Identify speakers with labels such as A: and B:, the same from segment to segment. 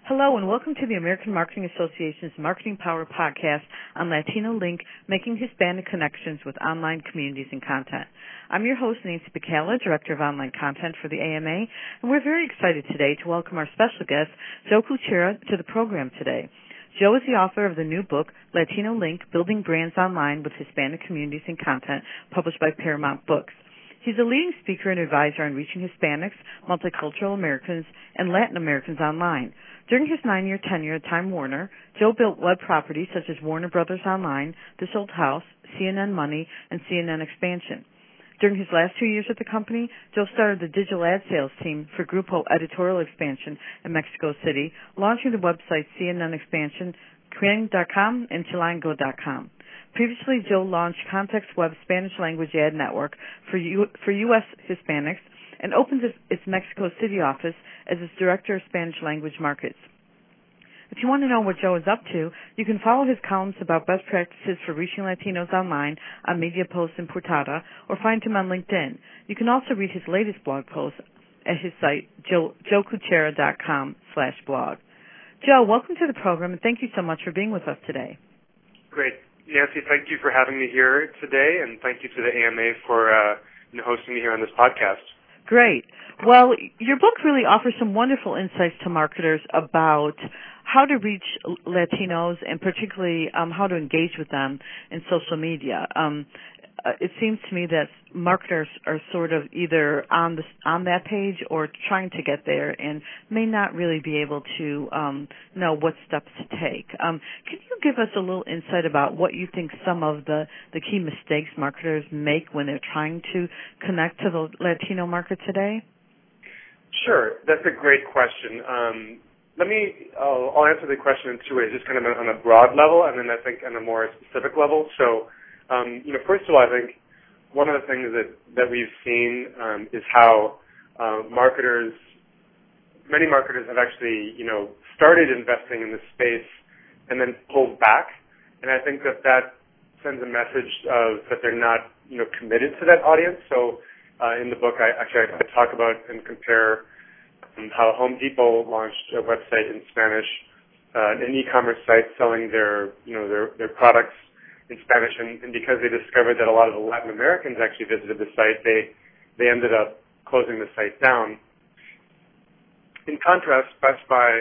A: Hello and welcome to the American Marketing Association's Marketing Power podcast on Latino Link, making Hispanic connections with online communities and content. I'm your host, Nancy Bacala, Director of Online Content for the AMA, and we're very excited today to welcome our special guest, Joe Kuchera, to the program today. Joe is the author of the new book, Latino Link, Building Brands Online with Hispanic Communities and Content, published by Paramount Books. He's a leading speaker and advisor on reaching Hispanics, multicultural Americans, and Latin Americans online. During his 9-year tenure at Time Warner, Joe built web properties such as Warner Brothers Online, This Old House, CNN Money, and CNN Expansion. During his last 2 years at the company, Joe started the digital ad sales team for Grupo Editorial Expansion in Mexico City, launching the websites CNN Expansion, Quien.com, and Chilango.com. Previously, Joe launched Context Web Spanish language ad network for U.S. Hispanics and opened its Mexico City office as its Director of Spanish language markets. If you want to know what Joe is up to, you can follow his columns about best practices for reaching Latinos online on Media Post and Portada, or find him on LinkedIn. You can also read his latest blog post at his site, joekuchera.com/blog. Joe, welcome to the program, and thank you so much for being with us today.
B: Great. Nancy, thank you for having me here today, and thank you to the AMA for hosting me here on this podcast.
A: Great. Well, your book really offers some wonderful insights to marketers about how to reach Latinos and particularly how to engage with them in social media. It seems to me that marketers are sort of either on that page or trying to get there and may not really be able to know what steps to take. Can you give us a little insight about what you think some of the key mistakes marketers make when they're trying to connect to the Latino market today?
B: Sure. That's a great question. I'll answer the question in two ways, just kind of on a broad level and then I think on a more specific level. So, first of all, I think one of the things that we've seen is how many marketers have actually, started investing in this space and then pulled back. And I think that sends a message that they're not, committed to that audience. So in the book, I talk about and compare how Home Depot launched a website in Spanish, an e-commerce site selling their products in Spanish, and because they discovered that a lot of the Latin Americans actually visited the site, they ended up closing the site down. In contrast, Best Buy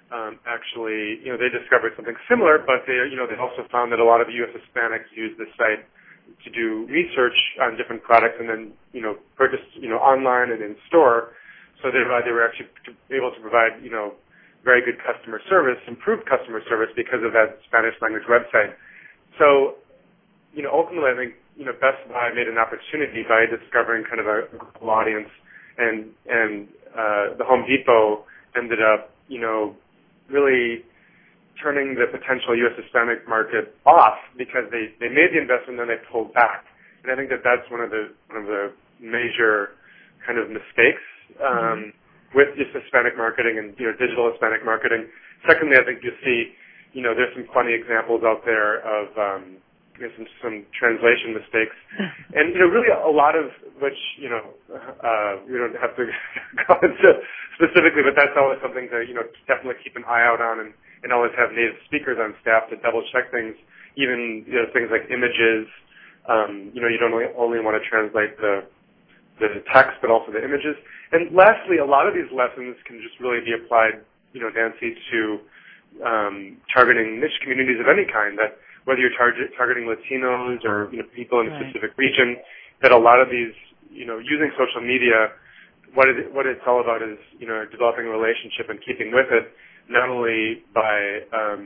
B: they discovered something similar, but they also found that a lot of U.S. Hispanics use the site to do research on different products and then purchase online and in store. So they were actually able to provide very good customer service, improved customer service because of that Spanish language website. So, ultimately, I think, Best Buy made an opportunity by discovering kind of a global audience, and the Home Depot ended up, really turning the potential U.S. Hispanic market off because they made the investment and then they pulled back. And I think that's one of the major kind of mistakes with just Hispanic marketing and digital Hispanic marketing. Secondly, I think you see there's some funny examples out there of some translation mistakes, and really a lot of which we don't have to go into specifically, but that's always something to definitely keep an eye out on, and always have native speakers on staff to double check things, even things like images. You don't only want to translate the text, but also the images. And lastly, a lot of these lessons can just really be applied, Nancy, to targeting niche communities of any kind, that whether you're targeting Latinos or people in a specific region, that a lot of these, using social media, what it's all about is, developing a relationship and keeping with it, not only by,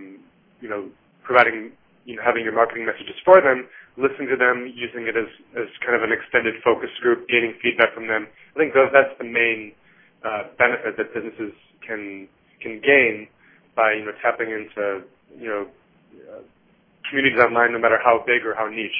B: providing, having your marketing messages for them, listening to them, using it as kind of an extended focus group, gaining feedback from them. I think that's the main benefit that businesses can gain by tapping into communities online, no matter how big or how niche.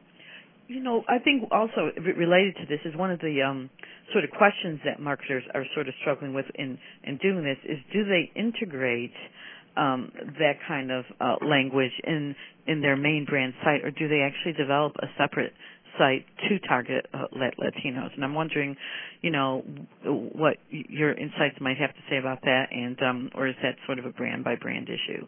A: I think also related to this is one of the sort of questions that marketers are sort of struggling with in doing this is, do they integrate that kind of language in their main brand site, or do they actually develop a separate site to target Latinos. And I'm wondering, what your insights might have to say about that, and or is that sort of a brand-by-brand issue?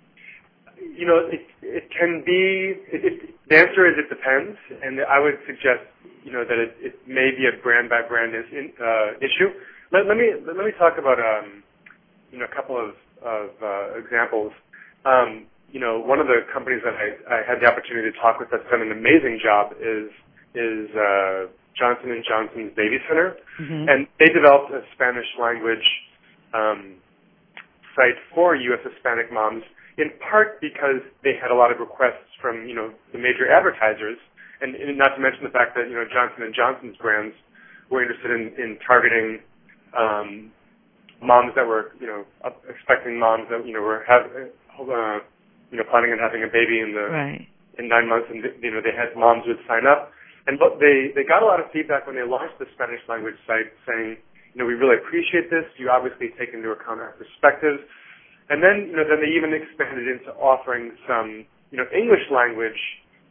B: It can be. The answer is it depends, and I would suggest, that it may be a brand-by-brand issue. Let me talk about a couple of examples. One of the companies that I had the opportunity to talk with that's done an amazing job is Johnson & Johnson's Baby Center. Mm-hmm. And they developed a Spanish language site for U.S. Hispanic moms, in part because they had a lot of requests from, the major advertisers, and not to mention the fact that, Johnson & Johnson's brands were interested in targeting moms that were, expecting moms that, were planning on having a baby in 9 months, and they had moms who would sign up, and they got a lot of feedback when they launched the Spanish language site, saying, we really appreciate this. You obviously take into account our perspectives, and then then they even expanded into offering some English language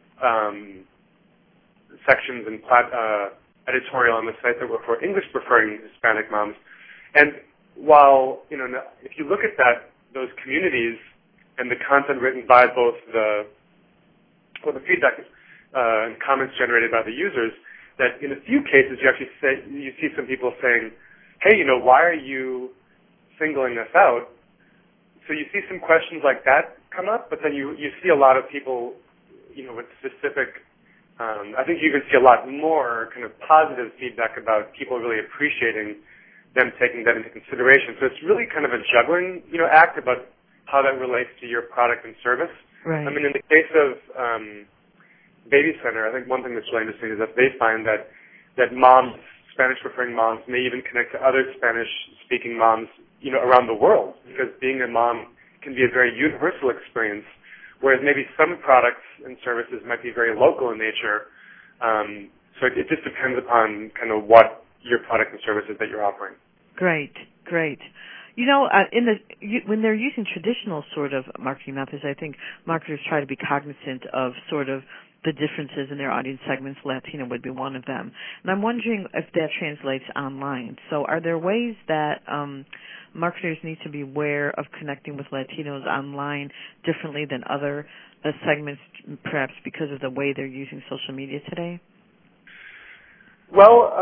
B: sections and editorial on the site that were for English preferring Hispanic moms, and while if you look at those communities and the content written by both the feedback and comments generated by the users, that in a few cases you see some people saying, hey, why are you singling us out? So you see some questions like that come up, but then you see a lot of people, with specific, I think you can see a lot more kind of positive feedback about people really appreciating them taking that into consideration. So it's really kind of a juggling, act about how that relates to your product and service. Right. I mean, in the case of Baby Center, I think one thing that's really interesting is that they find that moms, Spanish-preferring moms, may even connect to other Spanish-speaking moms, around the world, because being a mom can be a very universal experience, whereas maybe some products and services might be very local in nature. So it just depends upon kind of what your product and services that you're offering.
A: Great. When they're using traditional sort of marketing methods, I think marketers try to be cognizant of sort of the differences in their audience segments. Latino would be one of them. And I'm wondering if that translates online. So are there ways that marketers need to be aware of connecting with Latinos online differently than other segments, perhaps because of the way they're using social media today?
B: Well,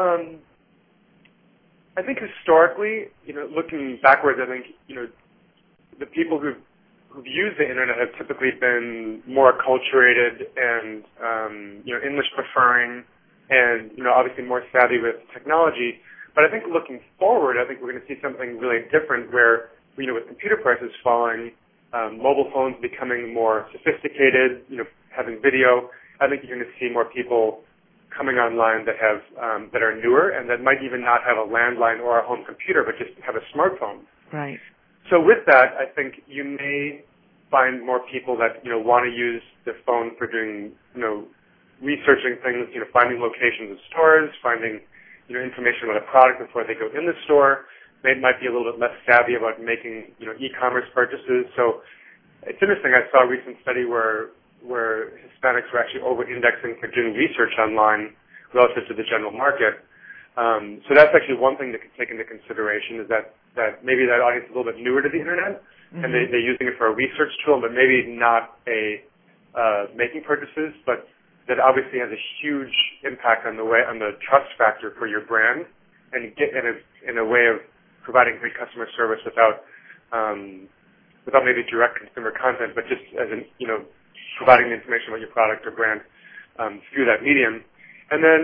B: I think historically, looking backwards, I think, the people who've used the internet have typically been more acculturated and, English preferring and, obviously more savvy with technology. But I think looking forward, I think we're going to see something really different where, with computer prices falling, mobile phones becoming more sophisticated, having video, I think you're going to see more people coming online that have that are newer and that might even not have a landline or a home computer, but just have a smartphone.
A: Right.
B: So with that, I think you may find more people that want to use their phone for doing researching things, finding locations of stores, finding information about a product before they go in the store. They might be a little bit less savvy about making e-commerce purchases. So it's interesting. I saw a recent study where Hispanics were actually over-indexing for doing research online relative to the general market. So that's actually one thing to take into consideration is that maybe that audience is a little bit newer to the internet, mm-hmm. and they're using it for a research tool, but maybe not making purchases, but that obviously has a huge impact on the trust factor for your brand, and in a way of providing great customer service without maybe direct consumer content, but just as providing the information about your product or brand through that medium. And then,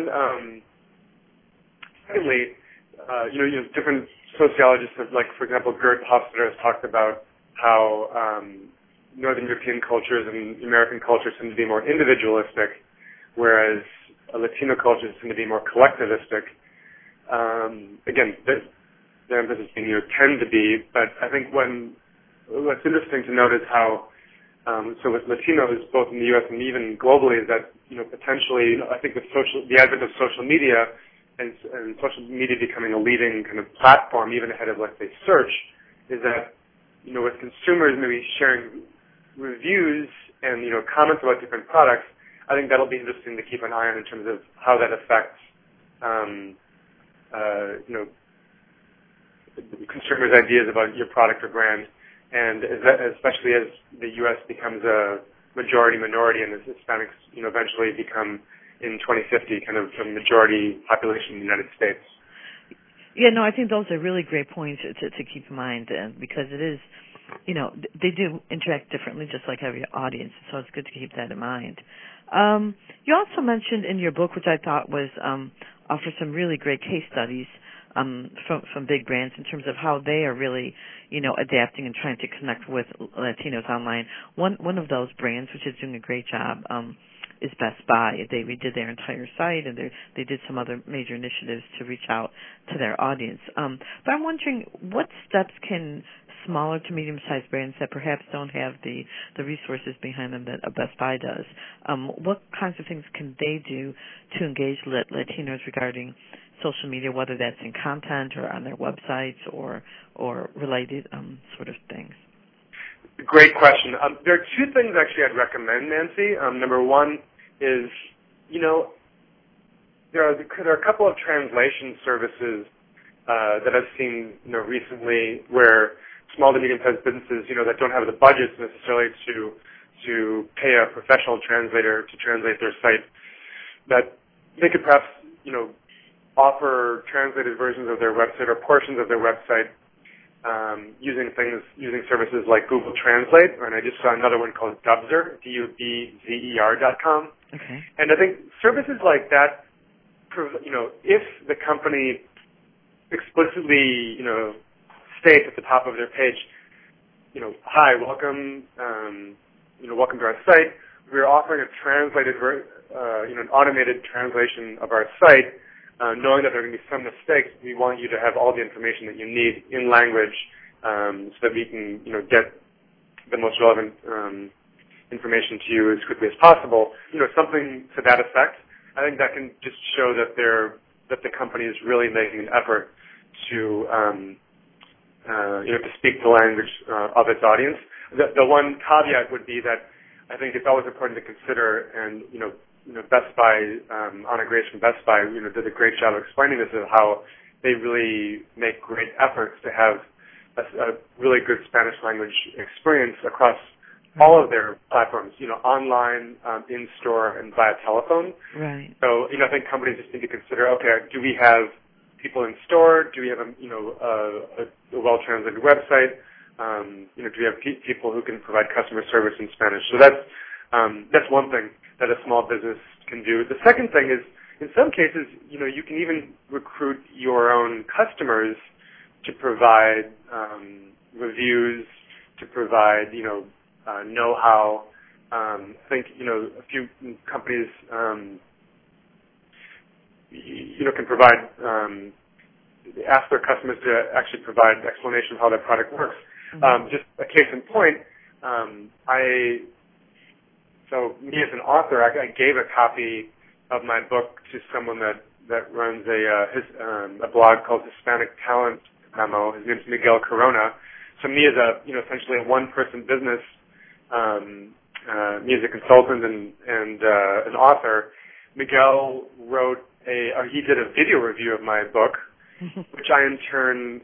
B: secondly, different sociologists, like, for example, Gerd Hofstadter has talked about how Northern European cultures and American cultures tend to be more individualistic, whereas Latino cultures tend to be more collectivistic. Again, the emphasis being tend to be, but I think what's interesting to note is how so with Latinos, both in the U.S. and even globally, is that potentially, I think with the advent of social media and social media becoming a leading kind of platform, even ahead of, let's say, search, is that with consumers maybe sharing reviews and comments about different products, I think that'll be interesting to keep an eye on in terms of how that affects, consumers' ideas about your product or brand, and especially as the U.S. becomes a majority minority and as Hispanics, eventually become in 2050 kind of a majority population in the United States.
A: Yeah, no, I think those are really great points to keep in mind, because it is, they do interact differently, just like every audience, so it's good to keep that in mind. You also mentioned in your book, which I thought was offer some really great case studies from big brands in terms of how they are really, adapting and trying to connect with Latinos online. One of those brands, which is doing a great job, is Best Buy. They redid their entire site, and they did some other major initiatives to reach out to their audience. But I'm wondering, what steps can smaller to medium-sized brands that perhaps don't have the resources behind them that a Best Buy does, what kinds of things can they do to engage Latinos regarding social media, whether that's in content or on their websites or related sort of things?
B: Great question. There are two things actually I'd recommend, Nancy. Number one is, there are a couple of translation services that I've seen, recently where small to medium-sized businesses, that don't have the budgets necessarily to pay a professional translator to translate their site, that they could perhaps, offer translated versions of their website or portions of their website using services like Google Translate, and I just saw another one called Dubzer, DUBZER.com.
A: Okay.
B: And I think services like that, if the company explicitly, state at the top of their page, hi, welcome, welcome to our site. We're offering a translated, an automated translation of our site. Knowing that there are going to be some mistakes, we want you to have all the information that you need in language, so that we can, get the most relevant information to you as quickly as possible. Something to that effect. I think that can just show that the company is really making an effort to, to speak the language of its audience. The one caveat would be that I think it's always important to consider, and Best Buy, Anna Grace from Best Buy, did a great job explaining this, of how they really make great efforts to have a really good Spanish language experience across all of their platforms, online, in store, and via telephone.
A: Right.
B: So, I think companies just need to consider, okay, do we have people in store? Do we have a well-translated website? Do we have people who can provide customer service in Spanish? So that's one thing that a small business can do. The second thing is, in some cases, you can even recruit your own customers to provide reviews, to provide, know-how. I think, a few companies, can provide, ask their customers to actually provide an explanation of how their product works. Mm-hmm. Just a case in point, So me as an author, I gave a copy of my book to someone that runs a blog called Hispanic Talent Memo. His name's Miguel Corona. So me as essentially a one-person business, me as a consultant and an author, Miguel he did a video review of my book, which I in turn,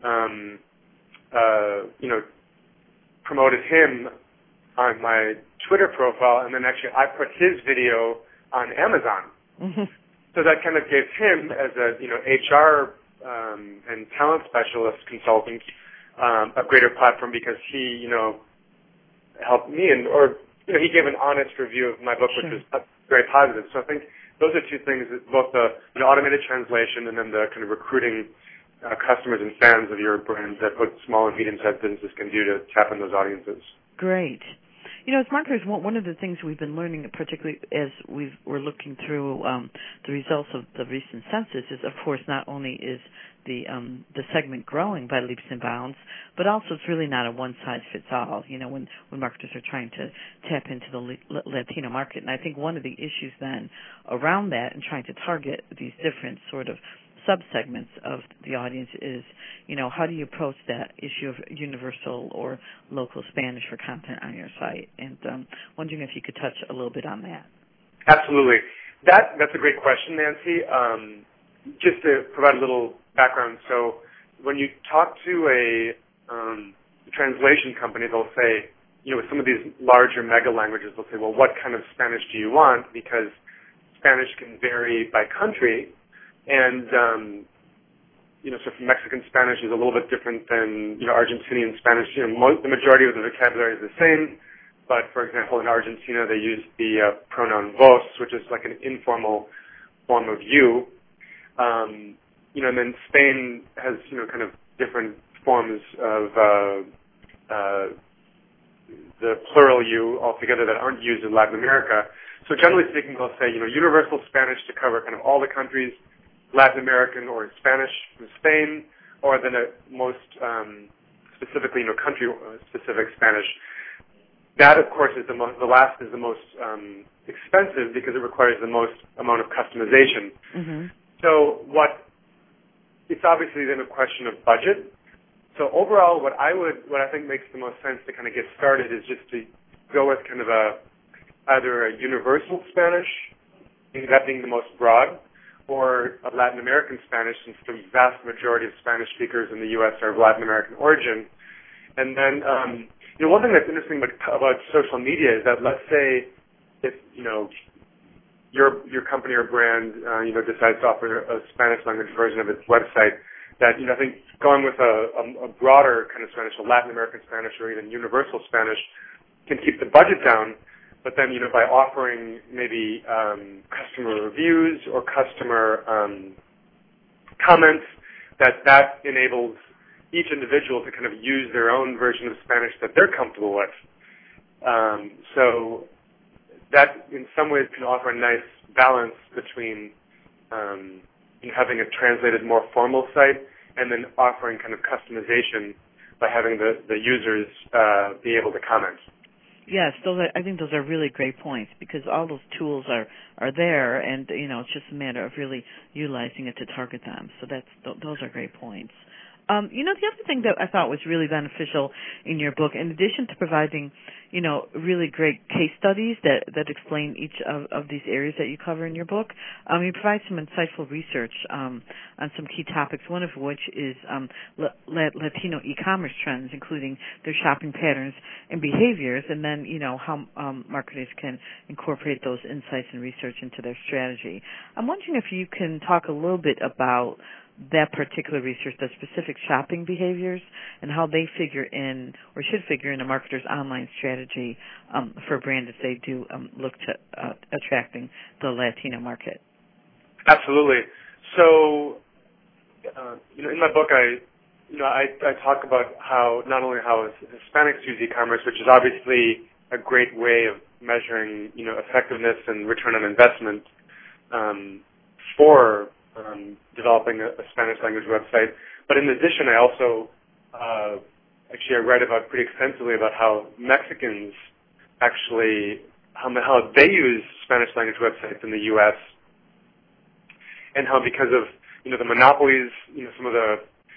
B: promoted him on my Twitter profile, and then actually I put his video on Amazon. Mm-hmm. So that kind of gave him, as a HR and talent specialist consultant, a greater platform, because he helped me, he gave an honest review of my book,
A: Sure.
B: which was very positive. So I think those are two things: both the automated translation and then the kind of recruiting customers and fans of your brand that both small and medium-sized businesses can do to tap in those audiences.
A: Great. As marketers, one of the things we've been learning, particularly as we're looking through the results of the recent census, is, of course, not only is the segment growing by leaps and bounds, but also it's really not a one-size-fits-all, when marketers are trying to tap into the Latino market. And I think one of the issues then around that and trying to target these different sort of subsegments of the audience is, how do you approach that issue of universal or local Spanish for content on your site? And wondering if you could touch a little bit on that.
B: Absolutely. That's a great question, Nancy. Just to provide a little background, so when you talk to a translation company, they'll say, with some of these larger mega languages, they'll say, well, what kind of Spanish do you want? Because Spanish can vary by country, and so from Mexican Spanish is a little bit different than Argentinian Spanish. The majority of the vocabulary is the same, but for example, in Argentina they use the pronoun vos, which is like an informal form of you. And then Spain has kind of different forms of the plural you altogether that aren't used in Latin America. So generally speaking, they'll say universal Spanish to cover kind of all the countries, Latin American or Spanish from Spain, or then most specifically country-specific Spanish. That, of course, is the last is the most expensive because it requires the most amount of customization. Mm-hmm. So it's obviously then a question of budget. So overall, what I think makes the most sense to kind of get started is just to go with kind of either a universal Spanish, that being the most broad, or a Latin American Spanish, since the vast majority of Spanish speakers in the U.S. are of Latin American origin. And then, one thing that's interesting about social media is that, let's say, if your company or brand decides to offer a Spanish language version of its website, that I think going with a broader kind of Spanish, a Latin American Spanish, or even universal Spanish, can keep the budget down. But then, by offering maybe customer reviews or customer comments, that enables each individual to kind of use their own version of Spanish that they're comfortable with. So that, in some ways, can offer a nice balance between having a translated, more formal site and then offering kind of customization by having the users be able to comment.
A: Yes, I think those are really great points because all those tools are there, and it's just a matter of really utilizing it to target them. So those are great points. The other thing that I thought was really beneficial in your book, in addition to providing, really great case studies that explain each of these areas that you cover in your book, you provide some insightful research on some key topics, one of which is Latino e-commerce trends, including their shopping patterns and behaviors, and then, how marketers can incorporate those insights and research into their strategy. I'm wondering if you can talk a little bit about that particular research, the specific shopping behaviors, and how they figure in or should figure in a marketer's online strategy for a brand if they do look to attracting the Latino market.
B: Absolutely. So, in my book, I talk about how not only how Hispanics use e-commerce, which is obviously a great way of measuring, effectiveness and return on investment for developing a Spanish language website. But in addition, I also I write about pretty extensively about how Mexicans actually how they use Spanish language websites in the U.S. and how because of the monopolies, some of the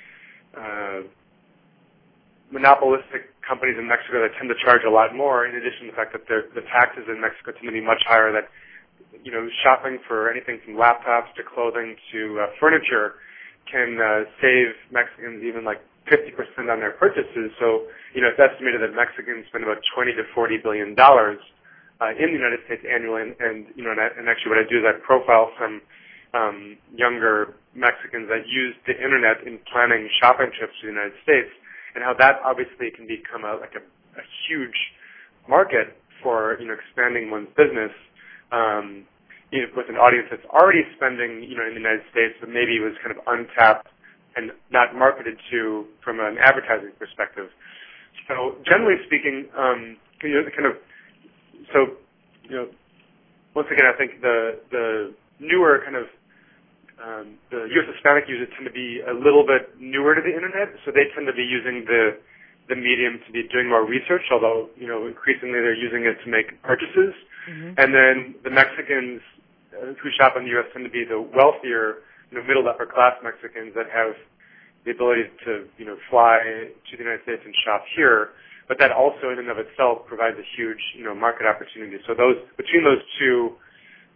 B: monopolistic companies in Mexico that tend to charge a lot more. In addition to the fact that the taxes in Mexico tend to be much higher, that shopping for anything from laptops to clothing to furniture can save Mexicans even like 50% on their purchases. So, it's estimated that Mexicans spend about $20 to $40 billion in the United States annually. And actually what I do is I profile some younger Mexicans that use the internet in planning shopping trips to the United States, and how that obviously can become a huge market for expanding one's business. With an audience that's already spending, in the United States, but maybe was kind of untapped and not marketed to from an advertising perspective. So generally speaking, once again, I think the newer kind of the U.S. Hispanic users tend to be a little bit newer to the internet, so they tend to be using the medium to be doing more research, although, increasingly they're using it to make purchases. Mm-hmm. And then the Mexicans who shop in the U.S. tend to be the wealthier, middle upper class Mexicans that have the ability to, fly to the United States and shop here. But that also in and of itself provides a huge, market opportunity. So between those two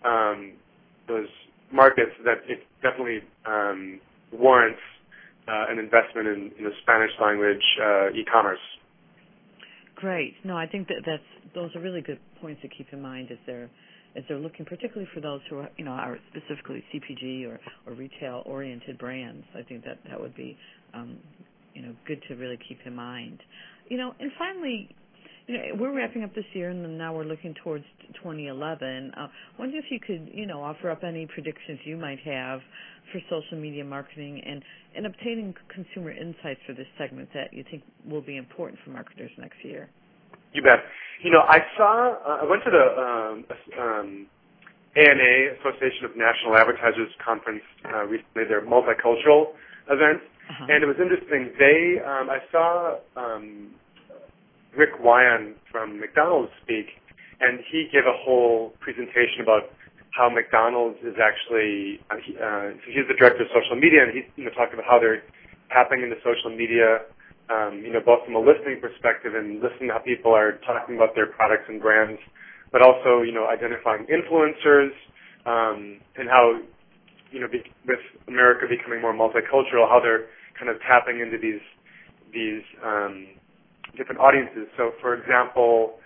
B: markets that it definitely warrants an investment in the Spanish language e-commerce.
A: Great. No, I think those are really good points to keep in mind as they're looking, particularly for those who are specifically CPG or retail oriented brands. I think that would be good to really keep in mind. And finally, we're wrapping up this year, and then now we're looking towards 2011. Wonder if you could, offer up any predictions you might have for social media marketing and obtaining consumer insights for this segment that you think will be important for marketers next year.
B: You bet. I went to the ANA, Association of National Advertisers Conference recently, their multicultural event, and it was interesting. I saw Rick Wyan from McDonald's speak, and he gave a whole presentation about how McDonald's is actually, he's the director of social media, and he talked about how they're tapping into social media, both from a listening perspective and listening to how people are talking about their products and brands, but also, identifying influencers, and how, with America becoming more multicultural, how they're kind of tapping into these different audiences. So, for example,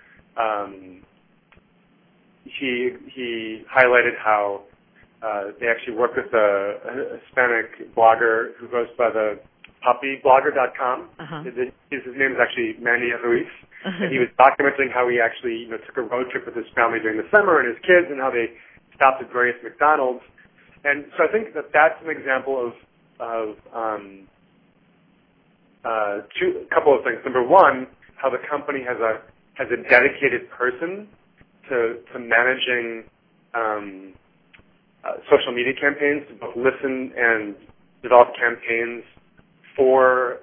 B: he highlighted how they actually work with a Hispanic blogger who goes by the puppyblogger.com. His name is actually Manny Ruiz. And he was documenting how he actually took a road trip with his family during the summer and his kids, and how they stopped at various McDonald's. And so I think that's an example of a couple of things. Number one, how the company has a dedicated person to managing social media campaigns, to both listen and develop campaigns for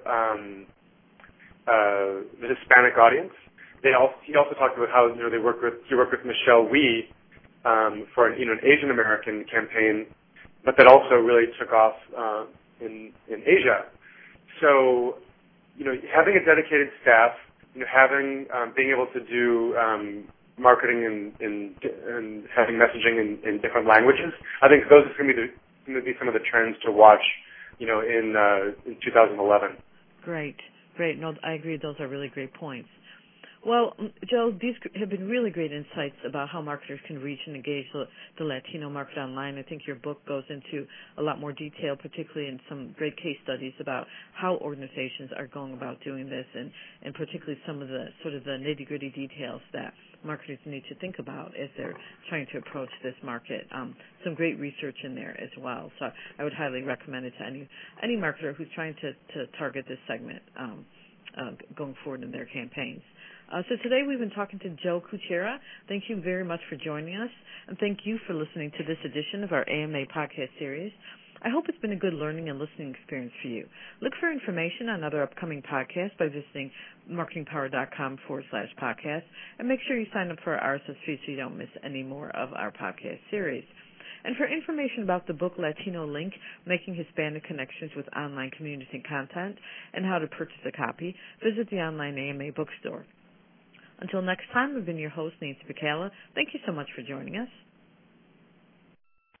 B: the Hispanic audience. He also talked about how he worked with Michelle Wie for an Asian American campaign, but that also really took off in Asia. So having a dedicated staff, being able to do marketing and having messaging in different languages, I think those are going to be some of the trends to watch, in 2011.
A: Great. No, I agree. Those are really great points. Well, Joe, these have been really great insights about how marketers can reach and engage the Latino market online. I think your book goes into a lot more detail, particularly in some great case studies about how organizations are going about doing this, and particularly some of the sort of the nitty-gritty details that marketers need to think about as they're trying to approach this market. Some great research in there as well. So I would highly recommend it to any marketer who's trying to target this segment going forward in their campaigns. So today we've been talking to Joe Kuchera. Thank you very much for joining us, and thank you for listening to this edition of our AMA podcast series. I hope it's been a good learning and listening experience for you. Look for information on other upcoming podcasts by visiting marketingpower.com/podcast, and make sure you sign up for our RSS feed so you don't miss any more of our podcast series. And for information about the book Latino Link, Making Hispanic Connections with Online Communities and Content, and how to purchase a copy, visit the online AMA bookstore. Until next time, I've been your host, Nancy Bacala. Thank you so much for joining us.